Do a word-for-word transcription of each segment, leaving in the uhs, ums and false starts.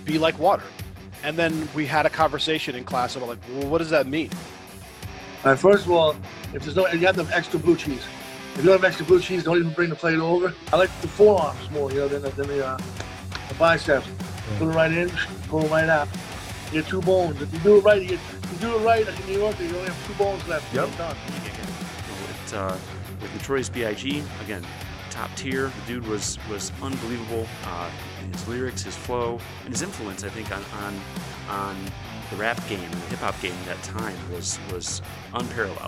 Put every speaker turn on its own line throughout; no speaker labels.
be like water. And then we had a conversation in class about like, well, what does that mean?
All right, first of all, if there's no, you have to have extra blue cheese. If you don't have extra blue cheese, don't even bring the plate over. I like the forearms more, you know, than the, than the, uh, the biceps. Put it right in, pull it right out. You get two bones. If you do it right, you, get, you do it right. Like in New York, you only have two bones left.
Yep.
You're done.
With, uh, with Notorious B I G, again, top tier. The dude was was unbelievable. Uh, his lyrics, his flow, and his influence, I think, on on, on the rap game and the hip hop game at that time was was unparalleled.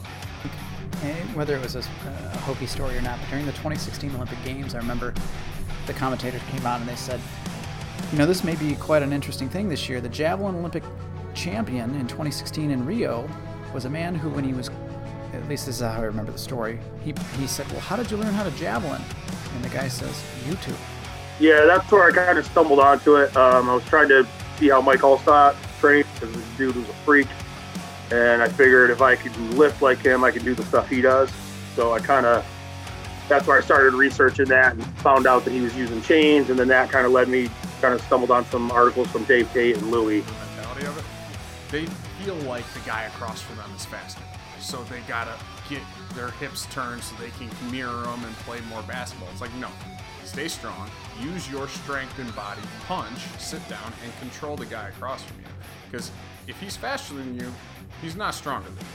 And whether it was a, a Hokie story or not, but during the twenty sixteen Olympic Games, I remember the commentators came out and they said, you know, this may be quite an interesting thing this year. The javelin Olympic champion in twenty sixteen in Rio was a man who, when he was, at least this is how I remember the story, he he said, well, how did you learn how to javelin? And the guy says, YouTube.
Yeah, that's where I kind of stumbled onto it. Um, I was trying to see how Mike Allstott trained, because this dude was a freak. And I figured if I could lift like him, I could do the stuff he does. So I kind of, that's where I started researching that and found out that he was using chains. And then that kind of led me, kind of stumbled on some articles from Dave Tate and Louie.
The mentality of it, they feel like the guy across from them is faster. So they got to get their hips turned so they can mirror them and play more basketball. It's like, no, stay strong, use your strength and body, punch, sit down, and control the guy across from you. Because if he's faster than you, he's not stronger than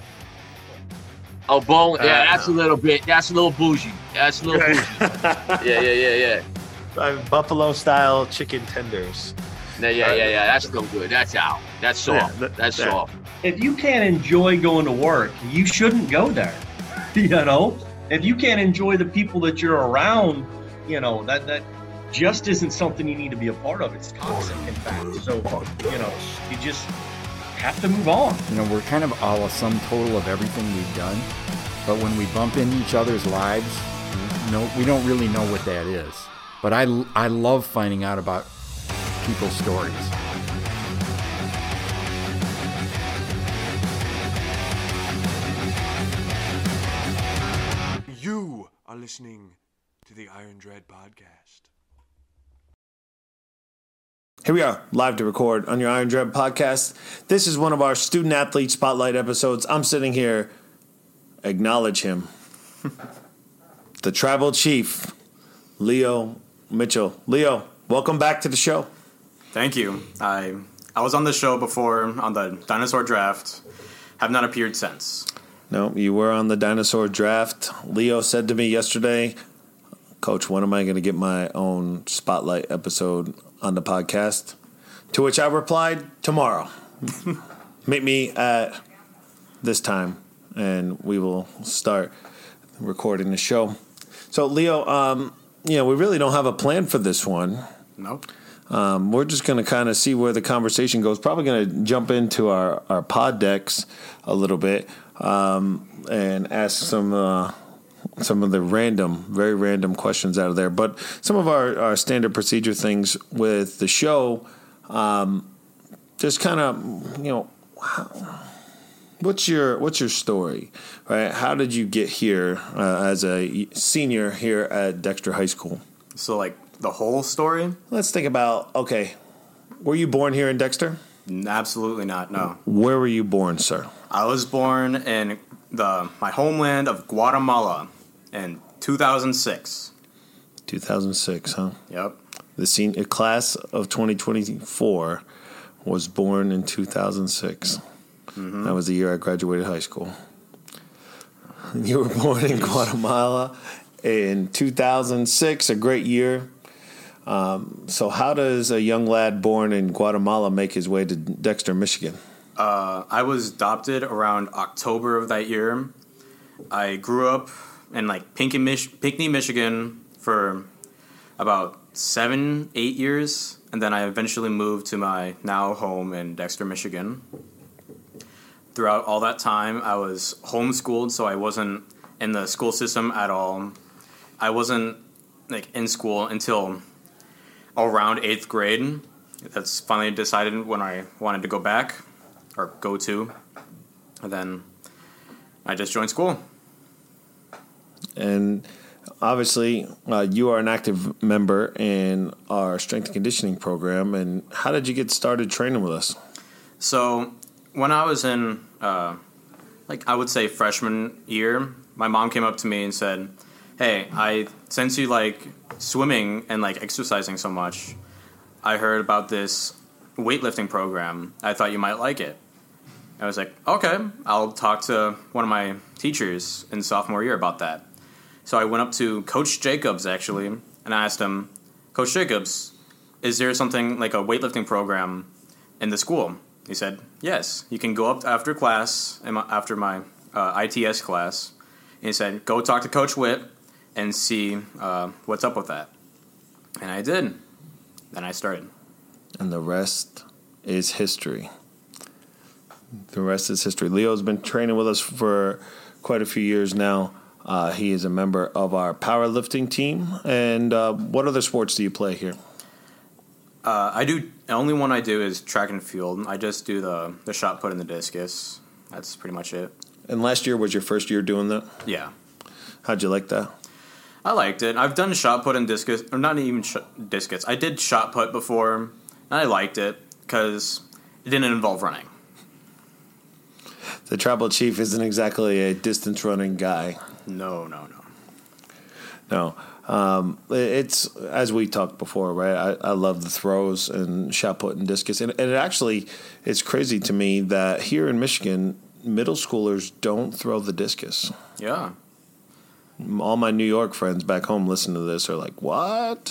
you.
Oh, bone. Yeah,
Uh,
that's a little bit. That's a little bougie. That's a little bougie. yeah, yeah, yeah, yeah.
Uh, Buffalo style chicken tenders.
Yeah, yeah, yeah, yeah. That's no good. That's out. That's soft.
Yeah, that-
that's
that-
soft.
If you can't enjoy going to work, you shouldn't go there. You know, if you can't enjoy the people that you're around, you know, that that just isn't something you need to be a part of. It's toxic, in fact. So, you know, you just have to move on.
You know, we're kind of all a sum total of everything we've done, but when we bump into each other's lives, no, we don't really know what that is. But I, I love finding out about people's stories.
You are listening to the Iron Dread podcast.
Here we are, live to record on your Iron Dread podcast. This is one of our student athlete spotlight episodes. I'm sitting here, acknowledge him. The tribal chief, Leo Mitchell. Leo, welcome back to the show.
Thank you. I I was on the show before on the dinosaur draft. Have not appeared since.
No, you were on the dinosaur draft. Leo said to me yesterday, Coach, when am I going to get my own spotlight episode on the podcast? To which I replied, tomorrow. Meet me at this time, and we will start recording the show. So, Leo, um, you know, we really don't have a plan for this one.
Nope.
Um, we're just going to kind of see where the conversation goes. Probably going to jump into our, our pod decks a little bit um, and ask some uh, some of the random, very random questions out of there. But some of our, our standard procedure things with the show, um, just kind of, you know, how, what's your what's your story, right? How did you get here uh, as a senior here at Dexter High School?
So, like, the whole story?
Let's think about, okay, were you born here in Dexter?
Absolutely not, no.
Where were you born, sir?
I was born in the my homeland of Guatemala in two thousand six.
two thousand six, huh?
Yep.
The senior class of twenty twenty-four was born in two thousand six. Mm-hmm. That was the year I graduated high school. You were born in Guatemala in two thousand six, a great year. Um, so how does a young lad born in Guatemala make his way to Dexter, Michigan?
Uh, I was adopted around October of that year. I grew up in like Pinckney, Mich- Pinckney, Michigan for about seven, eight years. And then I eventually moved to my now home in Dexter, Michigan. Throughout all that time, I was homeschooled, so I wasn't in the school system at all. I wasn't like in school until around eighth grade. That's finally decided when I wanted to go back or go to. And then I just joined school.
And obviously, uh, you are an active member in our strength and conditioning program. And how did you get started training with us?
So when I was in, uh, like, I would say freshman year, my mom came up to me and said, hey, I since you like swimming and like exercising so much, I heard about this weightlifting program. I thought you might like it. I was like, okay, I'll talk to one of my teachers in sophomore year about that. So I went up to Coach Jacobs, actually, and I asked him, Coach Jacobs, is there something like a weightlifting program in the school? He said, yes. You can go up after class, after my uh, I T S class. And he said, go talk to Coach Witt and see uh, what's up with that. And I did. Then I started.
And the rest is history. The rest is history. Leo's been training with us for quite a few years now. Uh, he is a member of our powerlifting team. And uh, what other sports do you play here?
Uh, I do. The only one I do is track and field. I just do the the shot put and the discus. That's pretty much it.
And last year was your first year doing that?
Yeah.
How'd you like that?
I liked it. I've done shot put and discus, or not even sh- discus. I did shot put before, and I liked it because it didn't involve running.
The tribal chief isn't exactly a distance running guy.
No, no, no.
No. Um, it's, as we talked before, right? I, I love the throws and shot put and discus. And, and it actually, it's crazy to me that here in Michigan, middle schoolers don't throw the discus.
Yeah.
All my New York friends back home listen to this are like, what?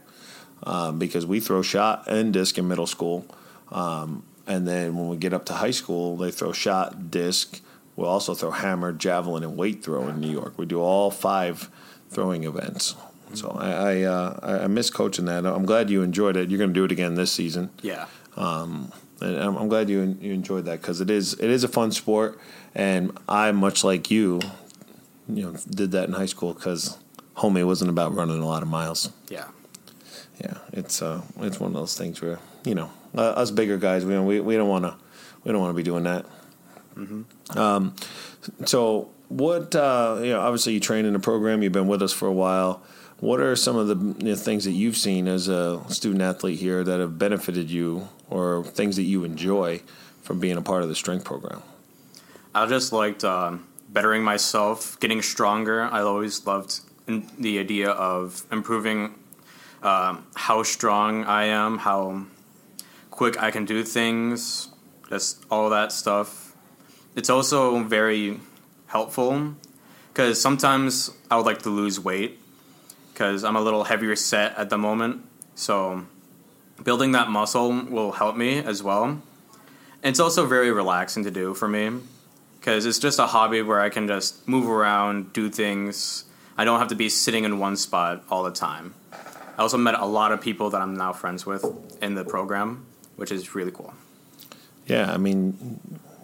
Um, because we throw shot and disc in middle school. Um, and then when we get up to high school, they throw shot, disc. We'll also throw hammer, javelin, and weight throw in New York. We do all five throwing events. So I I, uh, I miss coaching that. I'm glad you enjoyed it. You're going to do it again this season.
Yeah.
Um, and I'm, I'm glad you you enjoyed that because it is it is a fun sport. And I, much like you, you know, did that in high school because homie wasn't about running a lot of miles.
Yeah.
Yeah. It's uh it's one of those things where, you know, uh, us bigger guys, we we we don't want to we don't want to be doing that. Mm-hmm. Um, so what, uh, you know, obviously you train in the program, you've been with us for a while. What are some of the you know, things that you've seen as a student athlete here that have benefited you or things that you enjoy from being a part of the strength program?
I just liked uh, bettering myself, getting stronger. I always loved the idea of improving uh, how strong I am, how quick I can do things, just all that stuff. It's also very helpful because sometimes I would like to lose weight because I'm a little heavier set at the moment. So building that muscle will help me as well. And it's also very relaxing to do for me because it's just a hobby where I can just move around, do things. I don't have to be sitting in one spot all the time. I also met a lot of people that I'm now friends with in the program, which is really cool.
Yeah, I mean,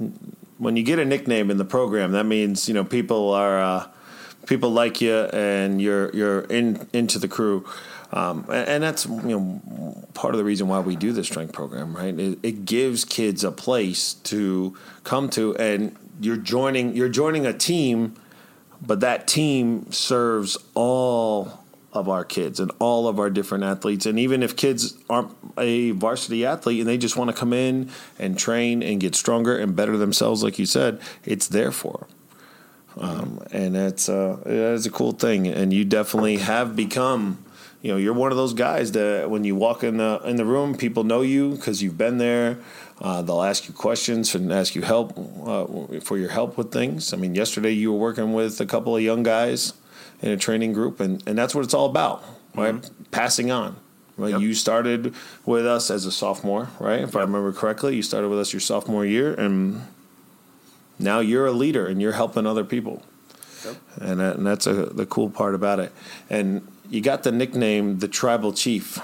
when you get a nickname in the program, that means, you know, people are uh, people like you and you're you're in into the crew. Um, and, and that's, you know, part of the reason why we do the strength program, right? It, it gives kids a place to come to, and you're joining you're joining a team, but that team serves all of our kids and all of our different athletes. And even if kids aren't a varsity athlete and they just want to come in and train and get stronger and better themselves, like you said, it's there for them. Um, and that's uh, that's a cool thing. And you definitely have become, you know, you're one of those guys that when you walk in the in the room, people know you because you've been there. Uh, they'll ask you questions and ask you help uh, for your help with things. I mean, yesterday you were working with a couple of young guys in a training group, and, and that's what it's all about, right? Mm-hmm. Passing on. Right? Yep. You started with us as a sophomore, right? If yep. I remember correctly, you started with us your sophomore year, and now you're a leader and you're helping other people. Yep. And, that, and that's a, the cool part about it. And you got the nickname the Tribal Chief.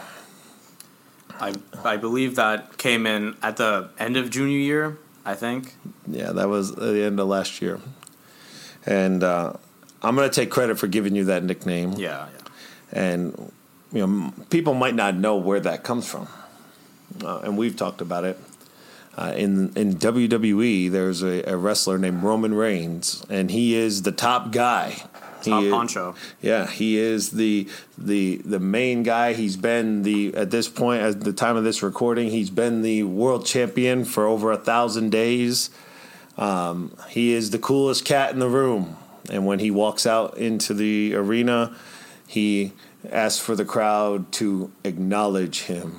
I I believe that came in at the end of junior year, I think.
Yeah, that was at the end of last year. And uh, I'm going to take credit for giving you that nickname.
Yeah, yeah.
And, you know, people might not know where that comes from. Uh, and we've talked about it. Uh, in in W W E, there's a, a wrestler named Roman Reigns, and he is the top guy.
Top
He is-
honcho.
Yeah, he is the the the main guy. He's been the at this point, at the time of this recording, he's been the world champion for over a thousand days. Um, he is the coolest cat in the room, and when he walks out into the arena, he asks for the crowd to acknowledge him.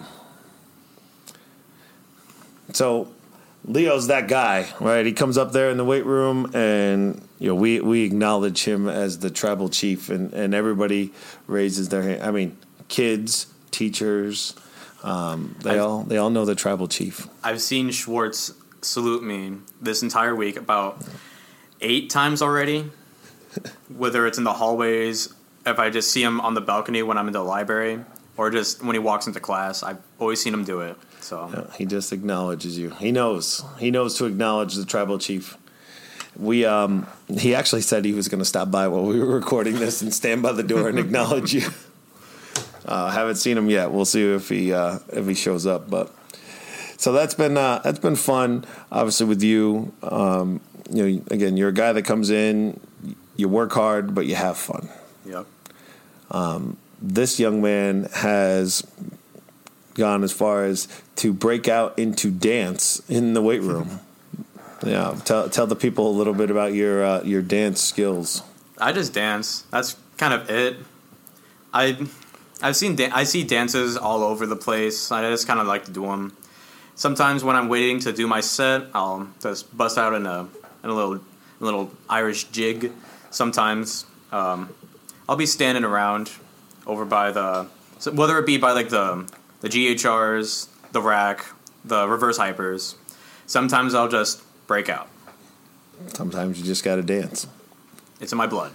So Leo's that guy, right? He comes up there in the weight room, and you know we, we acknowledge him as the tribal chief, and, and everybody raises their hand. I mean, kids, teachers, um, they
I've-
all they all know the tribal chief.
I've seen Schwartz salute me this entire week about eight times already, whether it's in the hallways, if I just see him on the balcony when I'm in the library, or just when he walks into class. I've always seen him do it. So
Yeah, he just acknowledges you. He knows. He knows to acknowledge the tribal chief. We um, he actually said he was going to stop by while we were recording this and stand by the door and acknowledge you. Uh, haven't seen him yet. We'll see if he uh, if he shows up. But so that's been uh, that's been fun. Obviously with you, um, you know, again, you're a guy that comes in, you work hard, but you have fun.
Yep.
Um, this young man has gone as far as to break out into dance in the weight room. Yeah, tell tell the people a little bit about your uh, your dance skills.
I just dance. That's kind of it. I I've seen da- I see dances all over the place. I just kind of like to do them. Sometimes when I'm waiting to do my set, I'll just bust out in a in a little a little Irish jig. Sometimes um, I'll be standing around over by the so whether it be by like the the G H Rs, the rack, the reverse hypers. Sometimes I'll just break out.
Sometimes you just got to dance.
It's in my blood.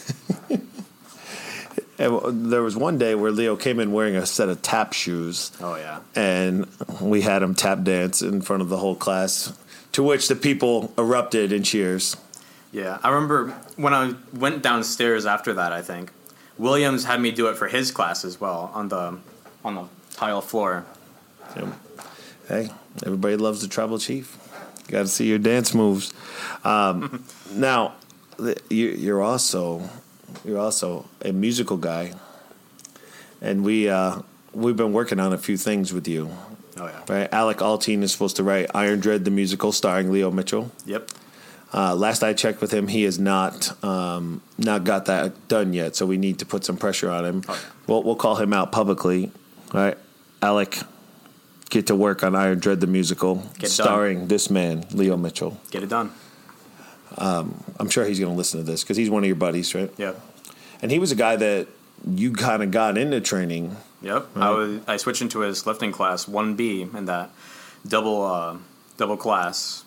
And there was one day where Leo came in wearing a set of tap shoes.
Oh yeah.
And we had him tap dance in front of the whole class, to which the people erupted in cheers.
Yeah, I remember when I went downstairs after that, I think Williams had me do it for his class as well on the on the tile floor.
Yep. Hey, everybody loves the tribal chief. Got to see your dance moves. Um, now, the- you, you're also you're also a musical guy, and we uh, we've been working on a few things with you.
Oh yeah.
Right, Alec Alteen is supposed to write Iron Dread the musical starring Leo Mitchell.
Yep.
Uh, last I checked with him, he has not um, not got that done yet. So we need to put some pressure on him.
Oh.
We'll we'll call him out publicly. All right, Alec, get to work on Iron Dread the musical,
Get
starring
done.
this man, Leo Mitchell.
Get it done.
Um, I'm sure he's going to listen to this because he's one of your buddies, right?
Yep.
And he was a guy that you kind of got into training.
Yep.
Right.
I was I switched into his lifting class one B in that double uh, double class,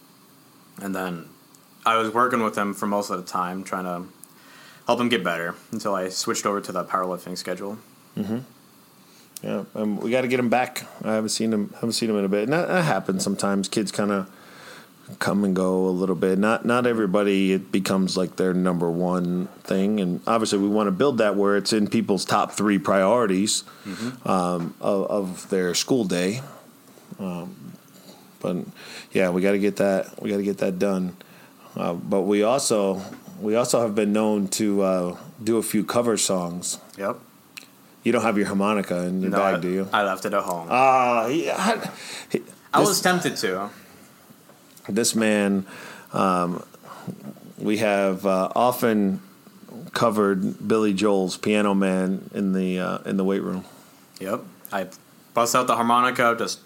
and then I was working with him for most of the time, trying to help him get better until I switched over to the powerlifting schedule.
Mm-hmm. Yeah, um, we got to get him back. I haven't seen him. Haven't seen him in a bit. And that, that happens sometimes. Kids kind of come and go a little bit. Not not everybody. It becomes like their number one thing. And obviously, we want to build that where it's in people's top three priorities
Mm-hmm.
um, of, of their school day. Um, but yeah, we got to get that. We got to get that done. Uh, but we also we also have been known to uh, do a few cover songs.
Yep.
You don't have your harmonica in your
No,
bag,
I,
do you?
I left it at home.
Ah, yeah.
I was tempted to.
This man, um, we have uh, often covered Billy Joel's Piano Man in the uh, in the weight room.
Yep. I bust out the harmonica, just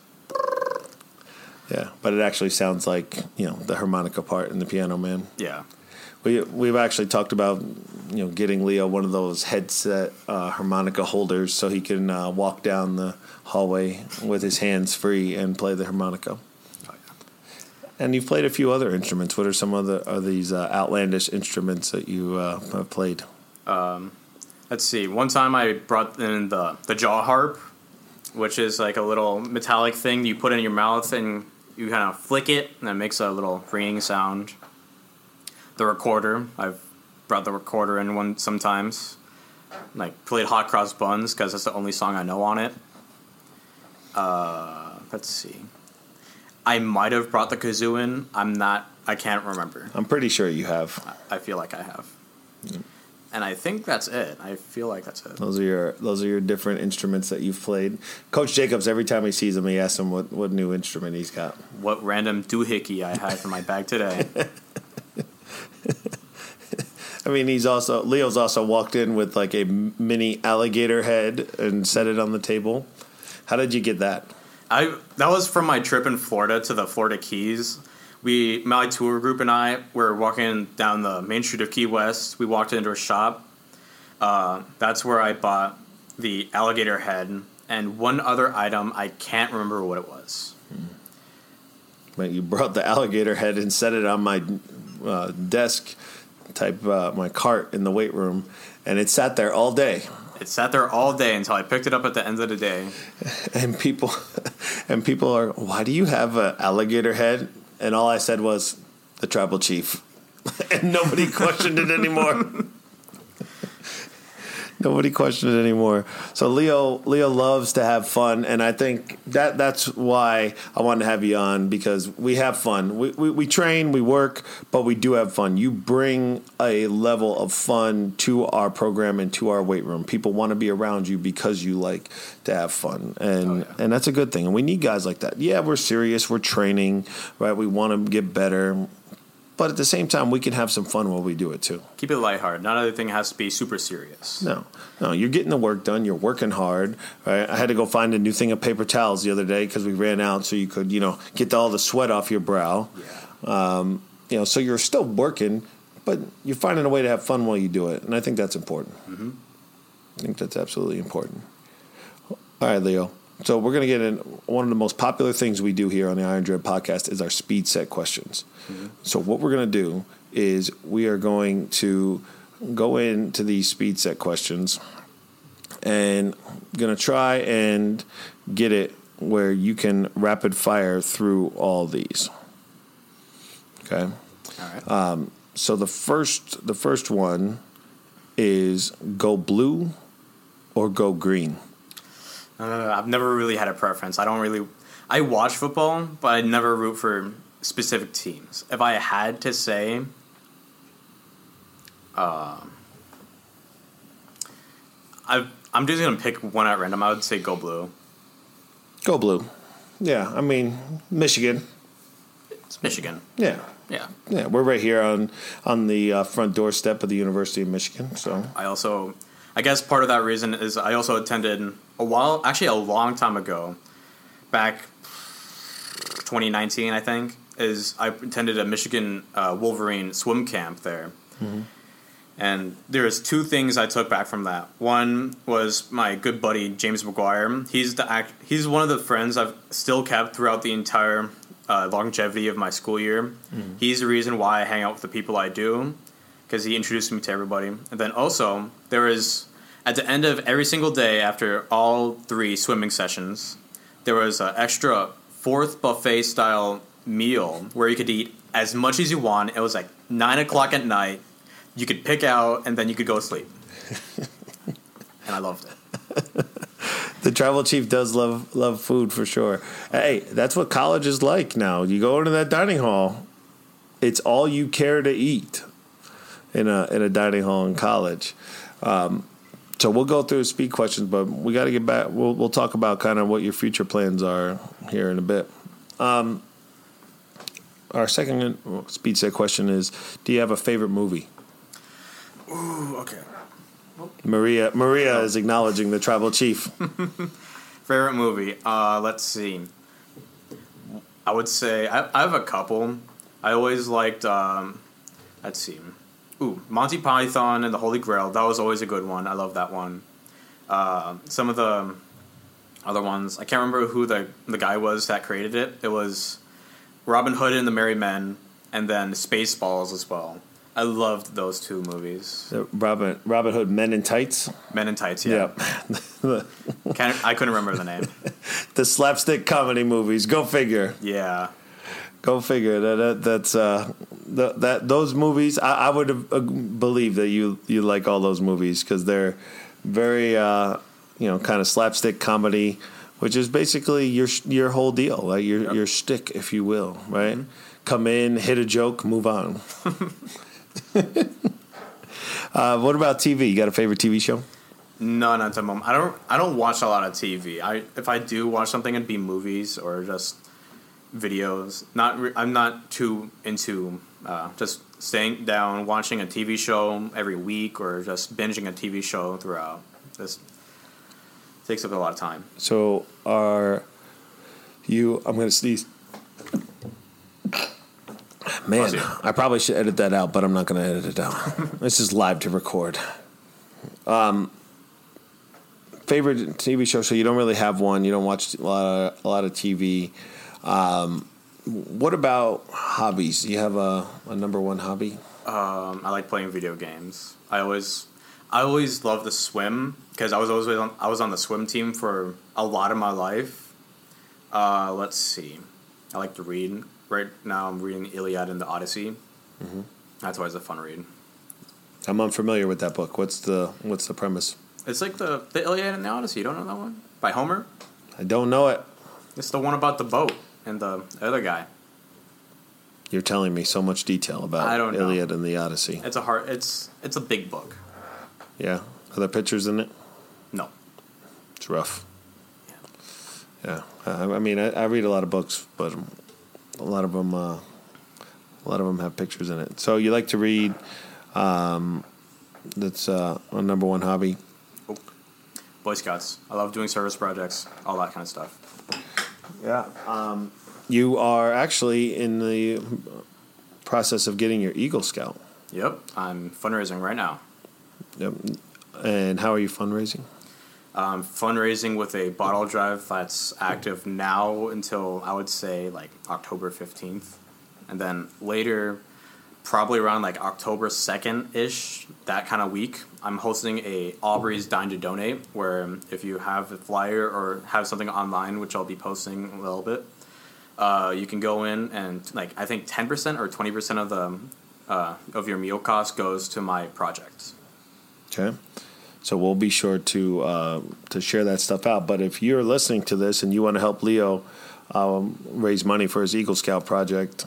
Yeah, but it actually sounds like, you know, the harmonica part in the Piano Man.
yeah.
We we've actually talked about, you know, getting Leo one of those headset uh, harmonica holders so he can uh, walk down the hallway with his hands free and play the harmonica.
Oh, yeah.
And you've played a few other instruments. What are some of the are these uh, outlandish instruments that you uh, have played?
Um, let's see. One time I brought in the the jaw harp, which is like a little metallic thing you put in your mouth and you kind of flick it, and it makes a little ringing sound. The recorder, I've brought the recorder in one sometimes. Like played Hot Cross Buns because that's the only song I know on it. Uh, let's see. I might have brought the kazoo in. I'm not. I can't remember.
I'm pretty sure you have.
I feel like I have. and I think that's it. I feel like that's it.
Those are your those are your different instruments that you've played. Coach Jacobs, every time he sees him, he asks him what, what new instrument he's got.
What random doohickey I had in my bag today.
I mean, he's also Leo's also walked in with like a mini alligator head and set it on the table. How did you get that?
I that was from my trip in Florida to the Florida Keys. We, my tour group and I, were walking down the main street of Key West. We walked into a shop. Uh, that's where I bought the alligator head and one other item. I can't remember what it was.
But you brought the alligator head and set it on my uh, desk, type uh, my cart in the weight room, and it sat there all day.
It sat there all day until I picked it up at the end of the day.
And people, and people are, why do you have an alligator head? And all I said was, the tribal chief. And nobody questioned it anymore. Nobody questioned it anymore. So Leo Leo loves to have fun, and I think that that's why I wanted to have you on, because we have fun. We, we we train, we work, but we do have fun. You bring a level of fun to our program and to our weight room. People want to be around you because you like to have fun, and oh, yeah. and that's a good thing. And we need guys like that. Yeah, we're serious. We're training, right? We want to get better. But at the same time, we can have some fun while we do it, too.
Keep it lighthearted. Not everything has to be super serious.
No. No, you're getting the work done. You're working hard. Right? I had to go find a new thing of paper towels the other day because we ran out, so you could, you know, get all the sweat off your brow. Yeah. Um, you know, so you're still working, but you're finding a way to have fun while you do it. And I think that's important. Mm-hmm. I think that's absolutely important. All right, Leo. So we're going to get in. One of the most popular things we do here on the Iron Dread podcast is our speed set questions. Mm-hmm. So what we're going to do is we are going to go into these speed set questions and going to try and get it where you can rapid fire through all these. Okay.
All right.
Um, so the first, the first one is go blue or go green.
Uh, I've never really had a preference. I don't really. I watch football, but I never root for specific teams. If I had to say, uh, I I'm just gonna pick one at random. I would say go blue.
Go blue. Yeah, I mean Michigan.
It's Michigan.
Yeah.
Yeah.
Yeah, we're right here on on the uh, front doorstep of the University of Michigan. So
I also, I guess part of that reason is I also attended a while, actually a long time ago, back twenty nineteen, I think, is I attended a Michigan uh, Wolverine swim camp there. Mm-hmm. And there's two things I took back from that. One was my good buddy James McGuire. He's the act, he's one of the friends I've still kept throughout the entire uh, longevity of my school year. Mm-hmm. He's the reason why I hang out with the people I do, because he introduced me to everybody. And then also there is, at the end of every single day after all three swimming sessions, there was an extra fourth buffet style meal where you could eat as much as you want. It was like nine o'clock at night. You could pick out, and then you could go to sleep. And I loved it.
The tribal chief does love love food for sure. Hey, that's what college is like now. You go into that dining hall, it's all you care to eat in a in a dining hall in college. Um, so we'll go through speed questions, but we got to get back. We'll we'll talk about kind of what your future plans are here in a bit. Um, our second speed set question is: do you have a favorite movie?
Ooh, okay.
Maria Maria is acknowledging the tribal chief.
Favorite movie? Uh, let's see. I would say I, I have a couple. I always liked. Um, let's see. Ooh, Monty Python and the Holy Grail. That was always a good one. I love that one. Uh, some of the other ones, I can't remember who the the guy was that created it. It was Robin Hood and the Merry Men, and then Spaceballs as well. I loved those two movies.
Robin Robin Hood, Men in Tights.
Men in Tights, yeah.
Yep.
Can't, I couldn't remember the name.
The slapstick comedy movies. Go figure.
Yeah.
Go figure. That, that that's uh, the, that those movies. I, I would have, uh, believe that you you like all those movies because they're very uh, you know kind of slapstick comedy, which is basically your your whole deal, like your yep. your shtick, if you will, right? Mm-hmm. Come in, hit a joke, move on. Uh, what about T V? You got a favorite T V show?
No, not at the moment. I don't. I don't watch a lot of T V. I if I do watch something, it'd be movies or just videos. Not. Re- I'm not too into uh, just staying down watching a T V show every week or just binging a T V show throughout. This takes up a lot of time.
So are you? I'm gonna sneeze. Man, I probably should edit that out, but I'm not going to edit it out. This is live to record. Um, favorite T V show? So you don't really have one. You don't watch a lot of, a lot of T V. Um, what about hobbies? Do you have a, a number one hobby?
Um, I like playing video games. I always, I always loved to swim because I was always on, I was on the swim team for a lot of my life. Uh, let's see. I like to read. Right now, I'm reading Iliad and the Odyssey. Mm-hmm. That's always a fun read.
I'm unfamiliar with that book. What's the What's the premise?
It's like the, the Iliad and the Odyssey. You don't know that one? By Homer?
I don't know it.
It's the one about the boat and the other guy.
You're telling me so much detail about
I don't know.
Iliad and the Odyssey.
It's a hard. It's it's a big book.
Yeah. Are there pictures in it?
No.
It's rough. Yeah. Yeah. I, I mean, I, I read a lot of books, but a lot of them, uh, a lot of them have pictures in it. So you like to read. Um, that's uh, a number one hobby.
Oh. Boy Scouts. I love doing service projects, all that kind of stuff.
Yeah. Um, you are actually in the process of getting your Eagle Scout.
Yep. I'm fundraising right now.
Yep. And how are you fundraising?
Um, fundraising with a bottle drive that's active now until I would say like October fifteenth. And then later, probably around like October second-ish, that kind of week, I'm hosting a Aubrey's Dine to Donate, where if you have a flyer or have something online, which I'll be posting a little bit, uh, you can go in and like I think ten percent or twenty percent of the uh, of your meal cost goes to my project.
Okay. So we'll be sure to uh, to share that stuff out. But if you're listening to this and you want to help Leo um, raise money for his Eagle Scout project,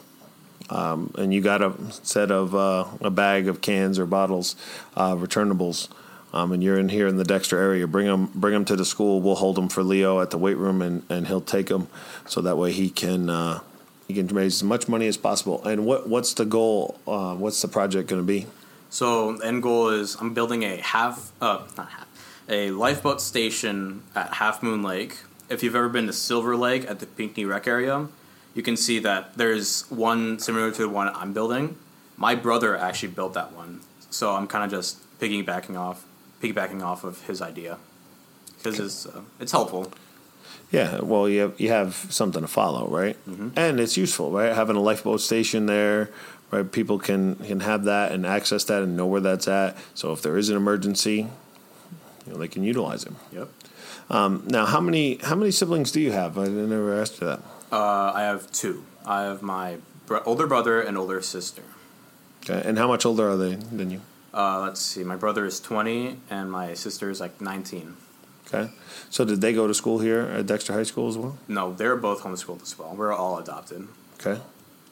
um, and you got a set of uh, a bag of cans or bottles, uh, returnables, um, and you're in here in the Dexter area, bring them bring them to the school. We'll hold them for Leo at the weight room, and, and he'll take them so that way he can uh, he can raise as much money as possible. And what what's the goal? Uh, what's the project going to be?
So the end goal is I'm building a half, uh, not half, a lifeboat station at Half Moon Lake. If you've ever been to Silver Lake at the Pinckney Rec area, you can see that there's one similar to the one I'm building. My brother actually built that one, so I'm kind of just piggybacking off, piggybacking off of his idea because it's uh, it's helpful.
Yeah, well, you have, you have something to follow, right? Mm-hmm. And it's useful, right? Having a lifeboat station there. Right, people can, can have that and access that and know where that's at. So if there is an emergency, you know, they can utilize it.
Yep.
Um, now, how many how many siblings do you have? I never asked you that.
Uh, I have two. I have my bro- older brother and older sister.
Okay, and how much older are they than you?
Uh, let's see. My brother is twenty, and my sister is like nineteen.
Okay. So did they go to school here at Dexter High School as well?
No, they're both homeschooled as well. We're all adopted.
Okay.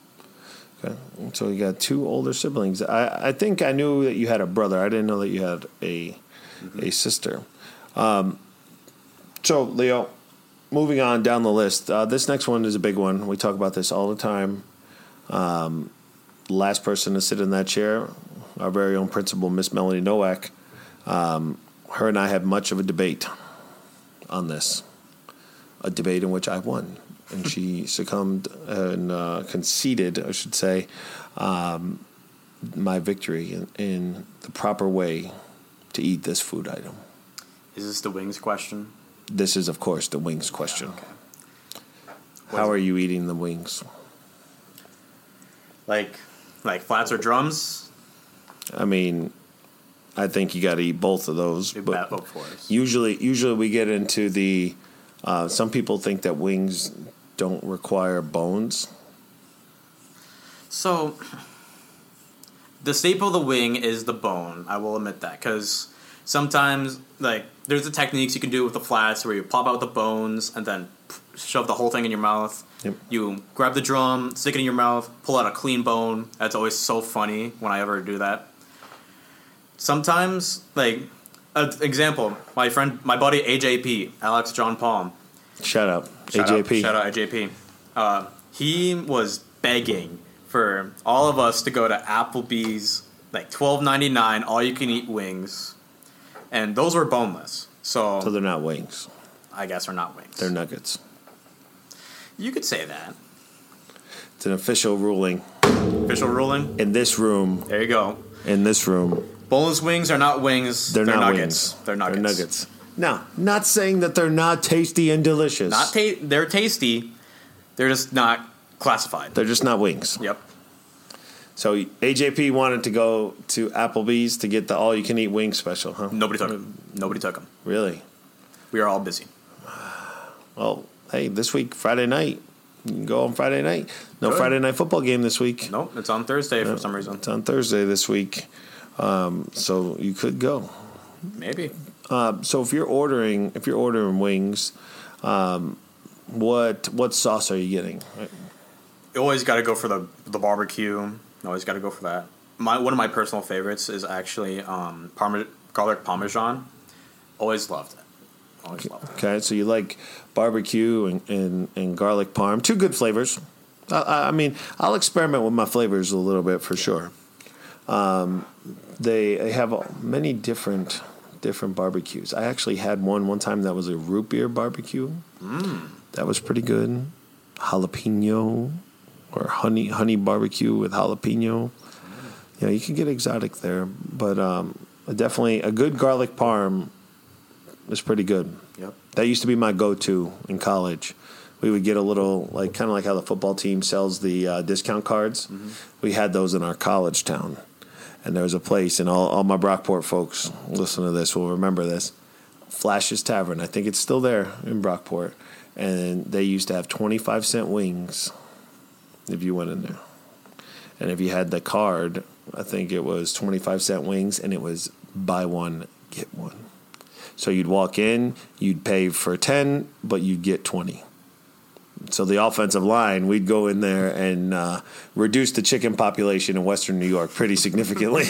Okay, so you got two older siblings. I, I think I knew that you had a brother. I didn't know that you had a mm-hmm. a sister. Um, so, Leo, moving on down the list. Uh, this next one is a big one. We talk about this all the time. Um, last person to sit in that chair, our very own principal, Miss Melanie Nowak. Um, her and I had much of a debate on this, a debate in which I won. And she succumbed and uh, conceded, I should say, um, my victory in, in the proper way to eat this food item.
Is this the wings question?
This is, of course, the wings question.
Yeah, okay.
How are you eating the wings?
Like, like flats or drums?
I mean, I think you got to eat both of those.
Big
but
bat for us.
Usually, usually we get into the. Uh, some people think that wings don't require bones.
So, the staple of the wing is the bone. I will admit that, because sometimes, like, there's the techniques you can do with the flats where you pop out the bones and then shove the whole thing in your mouth.
Yep.
You grab the drum, stick it in your mouth, pull out a clean bone. That's always so funny when I ever do that. sometimes, like, an example, my friend, my buddy A J P, Alex John Palm.
Shout out,
Shout
A J P.
Out, shout out, A J P. Uh, he was begging for all of us to go to Applebee's, like twelve ninety-nine, all you can eat wings. And those were boneless. So,
So they're not wings.
I guess they're not wings.
They're nuggets.
You could say that.
It's an official ruling.
Official ruling?
In this room.
There you go.
In this room.
Boneless wings are not wings.
They're,
They're,
not
nuggets.
wings.
They're nuggets.
They're nuggets. Now, not saying that they're not tasty and delicious.
Not ta- They're tasty. They're just not classified.
They're just not wings.
Yep.
So A J P wanted to go to Applebee's to get the all-you-can-eat wing special, huh?
Nobody took them. Nobody took them.
Really?
We are all busy.
Well, hey, this week, Friday night. You can go on Friday night. No
Good.
Friday night football game this week.
Nope, it's on Thursday
No,
for some reason.
It's on Thursday this week. Um, so you could go.
Maybe.
Uh, so if you're ordering, if you're ordering wings, um, what what sauce are you getting?
You always got to go for the the barbecue. You always got to go for that. My one of my personal favorites is actually um, parma, garlic parmesan. Always loved it. Always loved it.
Okay, so you like barbecue and, and, and garlic parm. Two good flavors. I, I mean, I'll experiment with my flavors a little bit for sure. Um, they, they have many different different barbecues. I actually had one one time that was a root beer barbecue.
Mm.
That was pretty good. Jalapeno or honey honey barbecue with jalapeno. Yeah, you can get exotic there, but um, definitely a good garlic parm is pretty good.
Yep.
That used to be my go-to in college. We would get a little, like kind of like how the football team sells the uh, discount cards.
Mm-hmm.
We had those in our college town. And there was a place, and all, all my Brockport folks listen to this will remember this. Flash's Tavern. I think it's still there in Brockport. And they used to have twenty-five cent wings if you went in there. And if you had the card, I think it was twenty-five cent wings, and it was buy one, get one. So you'd walk in, you'd pay for ten, but you'd get twenty. So the offensive line, we'd go in there and uh, reduce the chicken population in Western New York pretty significantly.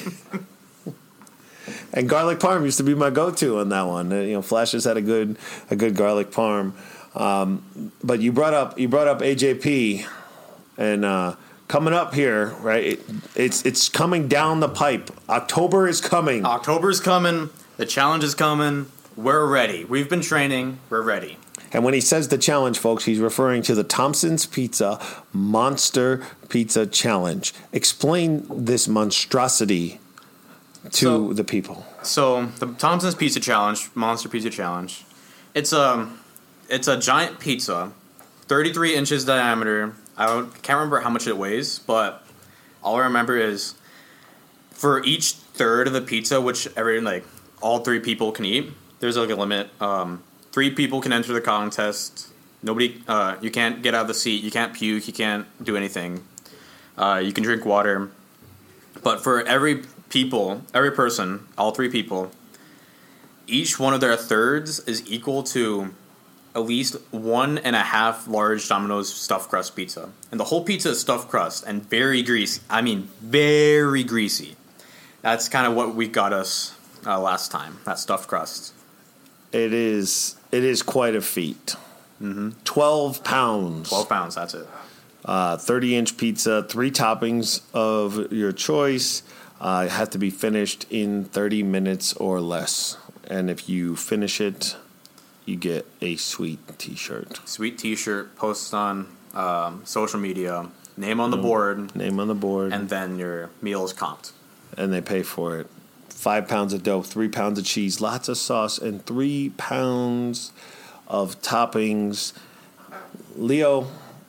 And garlic parm used to be my go-to on that one. Uh, you know, Flashes had a good a good garlic parm. Um, but you brought up you brought up A J P, and uh, coming up here, right? It, it's it's coming down the pipe. October is coming.
October's coming. The challenge is coming. We're ready. We've been training. We're ready.
And when he says the challenge, folks, he's referring to the Thompson's Pizza Monster Pizza Challenge. Explain this monstrosity to
So-
the people.
So the Thompson's Pizza Challenge, Monster Pizza Challenge, it's a it's a giant pizza, thirty-three inches diameter. I don't, can't remember how much it weighs, but all I remember is for each third of the pizza, which every like all three people can eat. There's like a limit. Um, three people can enter the contest. Nobody, uh, you can't get out of the seat. You can't puke. You can't do anything. Uh, you can drink water, but for every people, every person, all three people, each one of their thirds is equal to at least one and a half large Domino's stuffed crust pizza. And the whole pizza is stuffed crust and very greasy. I mean, very greasy. That's kind of what we got us uh, last time, that stuffed crust.
It is it is quite a feat.
Mm-hmm.
Twelve pounds.
Twelve pounds. That's it.
Uh, Thirty-inch pizza, three toppings of your choice. Uh, it has to be finished in thirty minutes or less. And if you finish it, you get a sweet T-shirt.
Sweet T-shirt. Post on um, social media. Name on the board.
Name on the board.
And then your meal is comped.
And they pay for it. Five pounds of dough, three pounds of cheese, lots of sauce, and three pounds of toppings. Leo,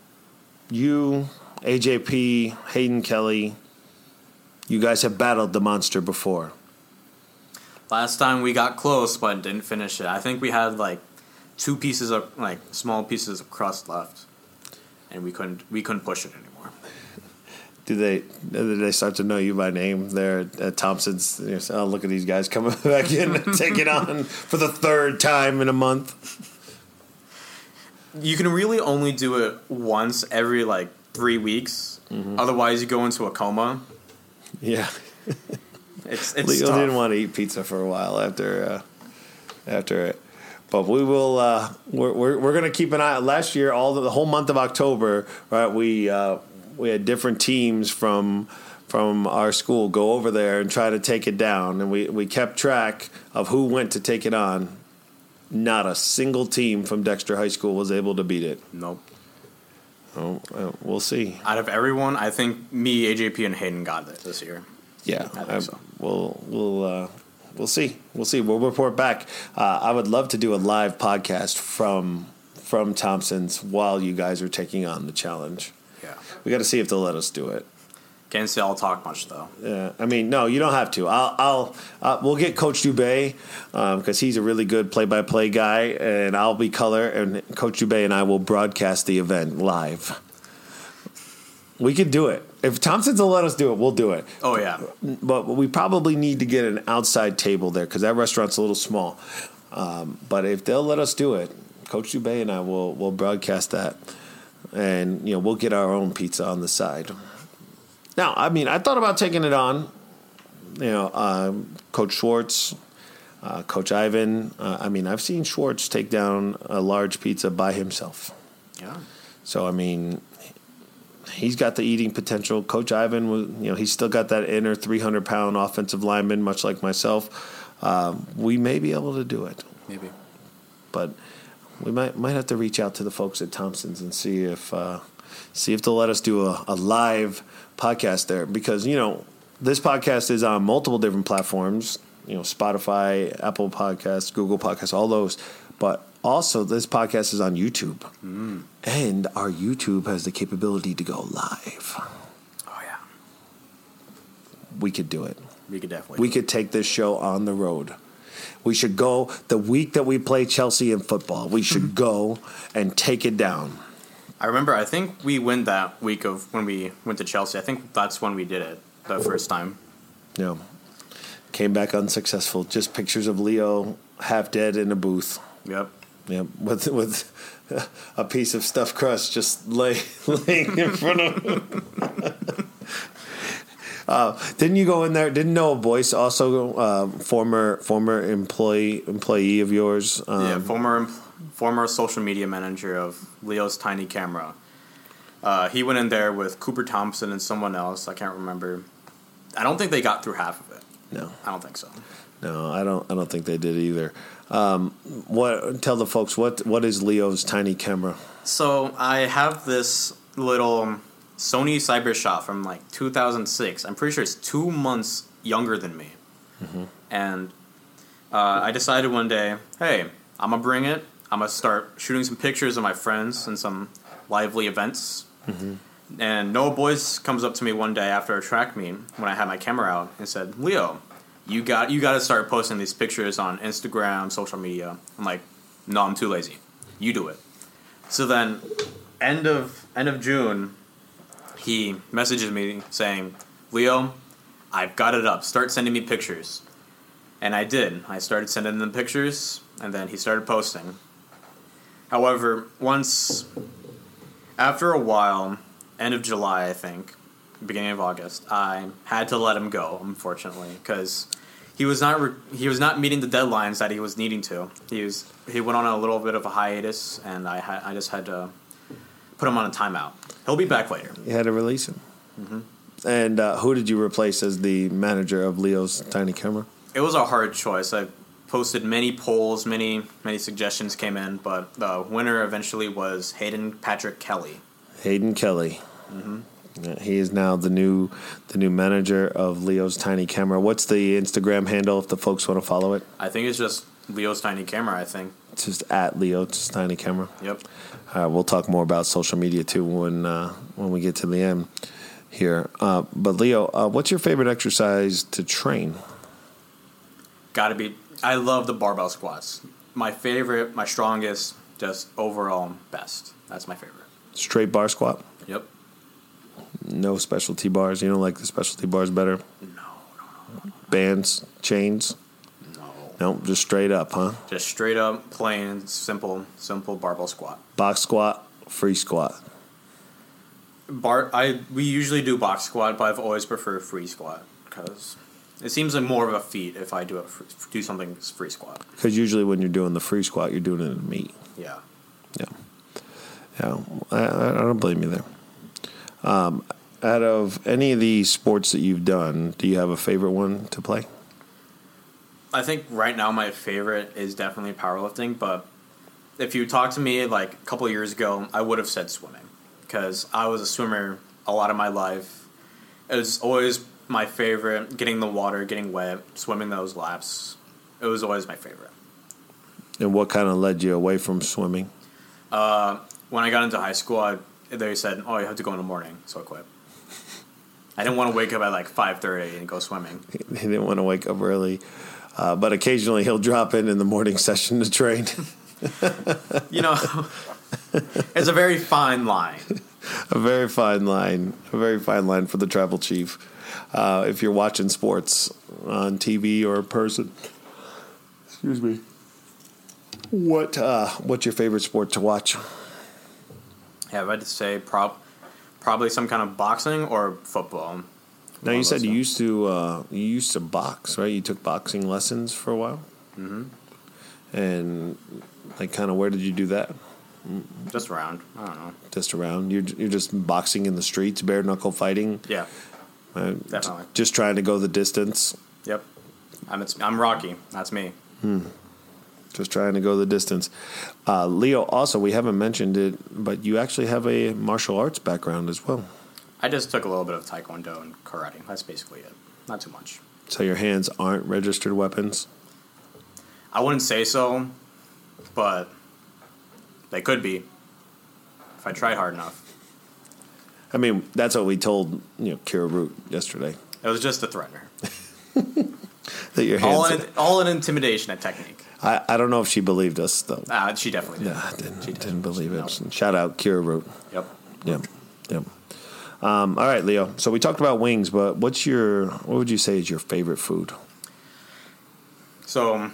you, A J P, Hayden Kelly, you guys have battled the monster before.
Last time we got close, but didn't finish it. I think we had like two pieces of like small pieces of crust left, and we couldn't we couldn't push it anymore.
Do they did they start to know you by name there at Thompson's? You know, oh, look at these guys coming back in and taking on for the third time in a month.
You can really only do it once every like three weeks. Mm-hmm. Otherwise, you go into a coma.
Yeah.
It's it's
Leo
tough.
didn't want to eat pizza for a while after uh, after it. But we will. Uh, we're we're, we're going to keep an eye. Last year, all the, the whole month of October, right? We uh, we had different teams from from our school go over there and try to take it down, and we, we kept track of who went to take it on. Not a single team from Dexter High School was able to beat it.
Nope.
Oh, uh, we'll see.
Out of everyone, I think me, A J P, and Hayden got it this year.
Yeah,
I think
I-
so.
We'll we'll uh, we'll see. We'll see. We'll report back. Uh, I would love to do a live podcast from from Thompson's while you guys are taking on the challenge.
Yeah.
We got to see if they'll let us do it.
Can't say I'll talk much though.
Yeah, I mean, no, you don't have to. I'll, I'll, uh, we'll get Coach Dubé because he's a really good play-by-play guy, and I'll be color, and Coach Dubé and I will broadcast the event live. We could do it if Thompson's will let us do it. We'll do it.
Oh yeah.
But we probably need to get an outside table there because that restaurant's a little small. Um, but if they'll let us do it, Coach Dubé and I will will broadcast that, and you know we'll get our own pizza on the side. Now, I mean, I thought about taking it on. You know, um, Coach Schwartz, uh, Coach Ivan. Uh, I mean, I've seen Schwartz take down a large pizza by himself.
Yeah.
So I mean, he's got the eating potential. Coach Ivan was, you know, he's still got that inner three hundred pound offensive lineman, much like myself. Um, we may be able to do it,
Maybe.
but we might might have to reach out to the folks at Thompson's and see if uh, see if they'll let us do a, a live podcast there, because you know this podcast is on multiple different platforms, you know, Spotify, Apple Podcasts, Google Podcasts, all those, but also this podcast is on YouTube,
Mm.
and our YouTube has the capability to go live.
Oh yeah.
We could do it.
We could definitely.
We
do
could take this show on the road. We should go the week that we play Chelsea in football. We should go and take it down.
I remember. I think we went that week of when we went to Chelsea. I think that's when we did it the first time.
No. Came back unsuccessful. Just pictures of Leo half dead in a booth.
Yep.
Yep. With with a piece of stuffed crust just lay, laying in front of him. Uh, didn't you go in there? Didn't Noah Boyce also uh, former former employee employee of yours? Um,
yeah, former former social media manager of Leo's Tiny Camera. Uh, he went in there with Cooper Thompson and someone else. I can't remember. I don't think they got through half of it.
No,
I don't think so.
No, I don't. I don't think they did either. Um, what? Tell the folks what what is Leo's Tiny Camera?
So I have this little Sony Cybershot from like two thousand six. I'm pretty sure it's two months younger than me.
Mm-hmm.
And uh, I decided one day, hey, I'm going to bring it. I'm going to start shooting some pictures of my friends and some lively events.
Mm-hmm.
And Noah Boyce comes up to me one day after a track meet when I had my camera out and said, Leo, you got you got to start posting these pictures on Instagram, social media. I'm like, no, I'm too lazy. You do it. So then end of end of June, he messages me saying, Leo, I've got it up. Start sending me pictures. And I did. I started sending them pictures, and then he started posting. However, once, after a while, end of July, I think, beginning of August, I had to let him go, unfortunately, because he was not re- he was not meeting the deadlines that he was needing to. He was he went on a little bit of a hiatus, and I ha- I just had to put him on a timeout. He'll be back later.
You had to release him.
Mm-hmm.
And uh, who did you replace as the manager of Leo's Tiny Camera?
It was a hard choice. I posted many polls, many many suggestions came in, but the winner eventually was Hayden Patrick Kelly.
Hayden Kelly.
Mm-hmm.
Yeah, he is now the new the new manager of Leo's Tiny Camera. What's the Instagram handle if the folks want to follow it?
I think it's just Leo's Tiny Camera, I think.
It's just at Leo's Tiny Camera.
Yep.
Uh, we'll talk more about social media too when uh, when we get to the end here. Uh, but Leo, uh, what's your favorite exercise to train?
Gotta be. I love the barbell squats. My favorite, my strongest, just overall best. That's my favorite.
Straight bar squat?
Yep.
No specialty bars? You don't like the specialty bars better?
No, no, no.
Bands, chains?
No.
No, just straight up, huh?
Just straight up, plain, simple, simple barbell squat.
Box squat, free squat.
Bar. I we usually do box squat, but I've always preferred free squat because It seems like more of a feat if I do a free, do something free squat.
Because usually when you're doing the free squat, you're doing it in meat.
Yeah.
Yeah. Yeah. I, I don't blame you there. Um, out of any of the sports that you've done, do you have a favorite one to play?
I think right now my favorite is definitely powerlifting, but if you talked to me like a couple of years ago, I would have said swimming because I was a swimmer a lot of my life. It was always my favorite, getting in the water, getting wet, swimming those laps. It was always my favorite.
And what kind of led you away from swimming?
Uh, when I got into high school, I, they said, oh, you have to go in the morning, so I quit. I didn't want to wake up at like five thirty and go swimming.
He didn't want to wake up early, uh, but occasionally he'll drop in in the morning session to train.
You know, it's a very fine line.
A very fine line. A very fine line for the tribal chief. Uh, if you're watching sports on T V or in person. Excuse me. What uh, what's your favorite sport to watch?
Yeah, I'd say prob- probably some kind of boxing or football.
Now you said you used to uh, you used to box, right? You took boxing lessons for a while.
Mm-hmm.
And like, kind of, where did you do that?
Just around. I don't know.
Just around. You're you're just boxing in the streets, bare knuckle fighting.
Yeah.
Uh,
Definitely.
Just trying to go the distance.
Yep. I'm it's, I'm Rocky. That's me.
Hmm. Just trying to go the distance. Uh, Leo, also, we haven't mentioned it, but you actually have a martial arts background as well.
I just took a little bit of Taekwondo and karate. That's basically it. Not too much.
So your hands aren't registered weapons?
I wouldn't say so, but they could be if I tried hard enough.
I mean, that's what we told, you know, Kira Root yesterday.
It was just a threatener.
That your hands...
All an, all an intimidation and technique.
I, I don't know if she believed us, though.
Uh, she definitely did.
Nah, didn't,
she
didn't believe it. No. Shout out Kira Root.
Yep.
Yep. Yep. Um, all right, Leo. So we talked about wings, but what's your, what would you say is your favorite food?
So,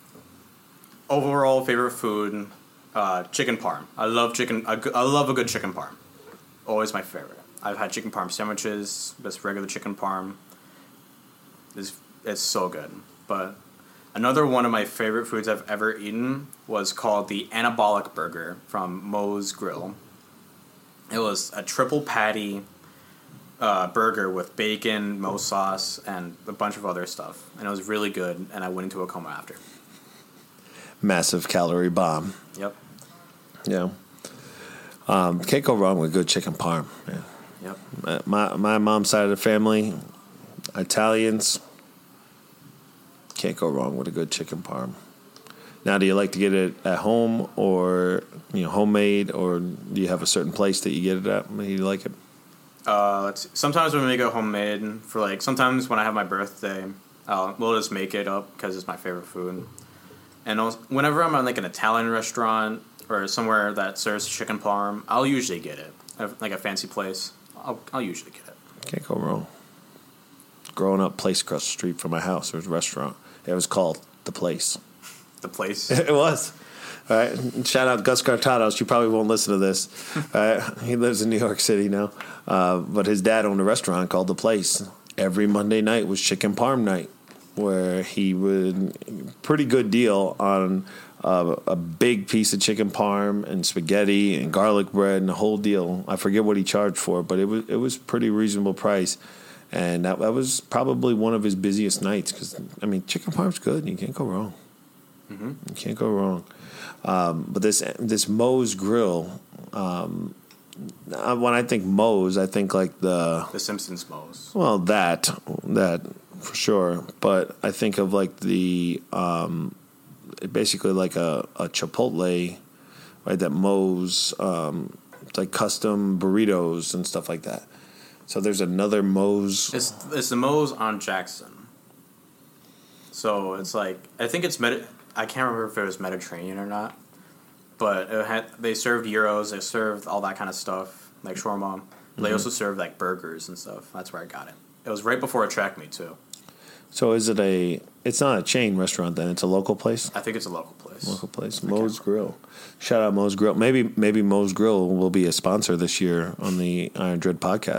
overall favorite food, uh, chicken parm. I love chicken. I, I love a good chicken parm. Always my favorite. I've had chicken parm sandwiches, just regular chicken parm. It's, it's so good. But another one of my favorite foods I've ever eaten was called the Anabolic Burger from Moe's Grill. It was a triple patty uh, burger with bacon, Moe sauce, and a bunch of other stuff. And it was really good, and I went into a coma after.
Massive calorie bomb.
Yep.
Yeah. Um, can't go wrong with good chicken parm. Man.
Yep.
My my mom's side of the family, Italians. Can't go wrong with a good chicken parm. Now, do you like to get it at home or, you know, homemade, or do you have a certain place that you get it at? Maybe you like it?
Uh, let's see. Sometimes we make it homemade. For like sometimes when I have my birthday, uh, we'll just make it up because it's my favorite food. And also, whenever I'm at like an Italian restaurant or somewhere that serves chicken parm, I'll usually get it. Like a fancy place, I'll I'll usually get it.
Can't go wrong. Growing up, place across the street from my house, there was a restaurant. It was called The Place.
The Place?
It was. All right. Shout out Gus Cartados. You probably won't listen to this. Uh, he lives in New York City now. Uh, but his dad owned a restaurant called The Place. Every Monday night was chicken parm night, where he would, pretty good deal on uh, a big piece of chicken parm and spaghetti and garlic bread and the whole deal. I forget what he charged for it, but it was it was pretty reasonable price. And that, that was probably one of his busiest nights because, I mean, chicken parm's good. You can't go wrong.
Mm-hmm.
You can't go wrong. Um, but this this Moe's Grill, um, when I think Moe's, I think like the...
The Simpsons Moe's.
Well, that, that for sure. But I think of like the, um, basically like a, a Chipotle, right, that Moe's, um, like custom burritos and stuff like that. So there's another Moe's.
It's it's the Moe's on Jackson. So it's like I think it's Medi- I can't remember if it was Mediterranean or not, but it had they served gyros, they served all that kind of stuff like shawarma. Mm-hmm. They also served like burgers and stuff. That's where I got it. It was right before a track meet too.
So is it a? It's not a chain restaurant then. It's a local place.
I think it's a local place.
Local place. Moe's Grill. Shout out Moe's Grill. Maybe maybe Moe's Grill will be a sponsor this year on the Iron Dread podcast.